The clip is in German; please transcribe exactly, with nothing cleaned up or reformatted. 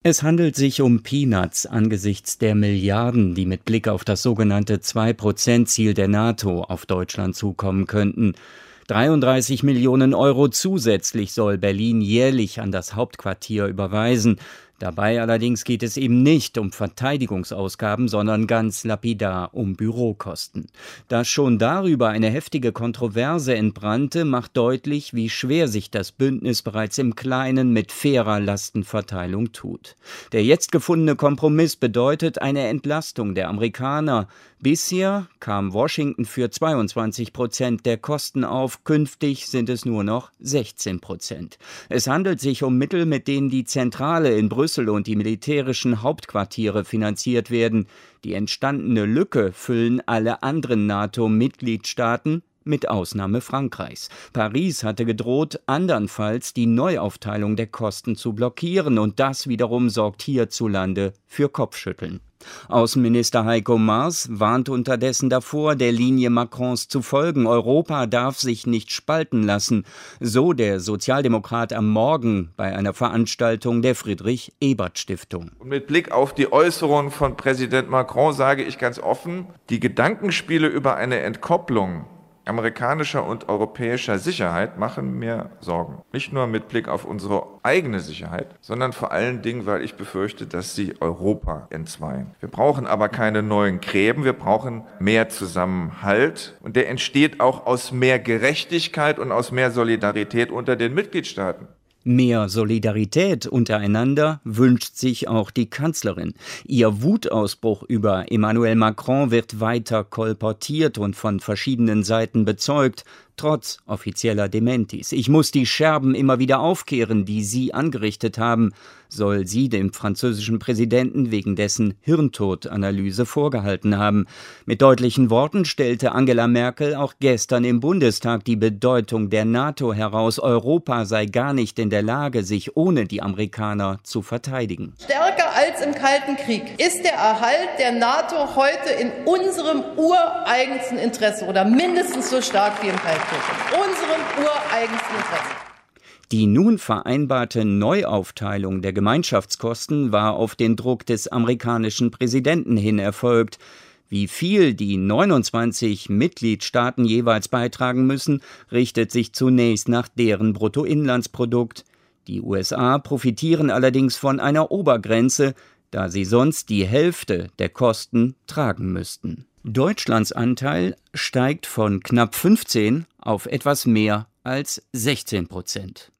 Es handelt sich um Peanuts angesichts der Milliarden, die mit Blick auf das sogenannte zwei Prozent Ziel der NATO auf Deutschland zukommen könnten. dreiunddreißig Millionen Euro zusätzlich soll Berlin jährlich an das Hauptquartier überweisen. Dabei allerdings geht es eben nicht um Verteidigungsausgaben, sondern ganz lapidar um Bürokosten. Dass schon darüber eine heftige Kontroverse entbrannte, macht deutlich, wie schwer sich das Bündnis bereits im Kleinen mit fairer Lastenverteilung tut. Der jetzt gefundene Kompromiss bedeutet eine Entlastung der Amerikaner. Bisher kam Washington für zweiundzwanzig Prozent der Kosten auf, künftig sind es nur noch sechzehn Prozent. Es handelt sich um Mittel, mit denen die Zentrale in Brüssel und die militärischen Hauptquartiere finanziert werden. Die entstandene Lücke füllen alle anderen NATO-Mitgliedstaaten, mit Ausnahme Frankreichs. Paris hatte gedroht, andernfalls die Neuaufteilung der Kosten zu blockieren, und das wiederum sorgt hierzulande für Kopfschütteln. Außenminister Heiko Maas warnt unterdessen davor, der Linie Macrons zu folgen. Europa darf sich nicht spalten lassen, so der Sozialdemokrat am Morgen bei einer Veranstaltung der Friedrich-Ebert-Stiftung. Und mit Blick auf die Äußerungen von Präsident Macron sage ich ganz offen, die Gedankenspiele über eine Entkopplung amerikanischer und europäischer Sicherheit machen mir Sorgen. Nicht nur mit Blick auf unsere eigene Sicherheit, sondern vor allen Dingen, weil ich befürchte, dass sie Europa entzweien. Wir brauchen aber keine neuen Gräben, wir brauchen mehr Zusammenhalt. Und der entsteht auch aus mehr Gerechtigkeit und aus mehr Solidarität unter den Mitgliedstaaten. Mehr Solidarität untereinander wünscht sich auch die Kanzlerin. Ihr Wutausbruch über Emmanuel Macron wird weiter kolportiert und von verschiedenen Seiten bezeugt, trotz offizieller Dementis. Ich muss die Scherben immer wieder aufkehren, die Sie angerichtet haben, soll sie dem französischen Präsidenten wegen dessen Hirntodanalyse vorgehalten haben. Mit deutlichen Worten stellte Angela Merkel auch gestern im Bundestag die Bedeutung der NATO heraus. Europa sei gar nicht in der Lage, sich ohne die Amerikaner zu verteidigen. Stärker als im Kalten Krieg ist der Erhalt der NATO heute in unserem ureigensten Interesse oder mindestens so stark wie im Kalten Krieg. In unserem ureigensten Interesse. Die nun vereinbarte Neuaufteilung der Gemeinschaftskosten war auf den Druck des amerikanischen Präsidenten hin erfolgt. Wie viel die neunundzwanzig Mitgliedstaaten jeweils beitragen müssen, richtet sich zunächst nach deren Bruttoinlandsprodukt. Die U S A profitieren allerdings von einer Obergrenze, da sie sonst die Hälfte der Kosten tragen müssten. Deutschlands Anteil steigt von knapp fünfzehn auf etwas mehr als sechzehn Prozent.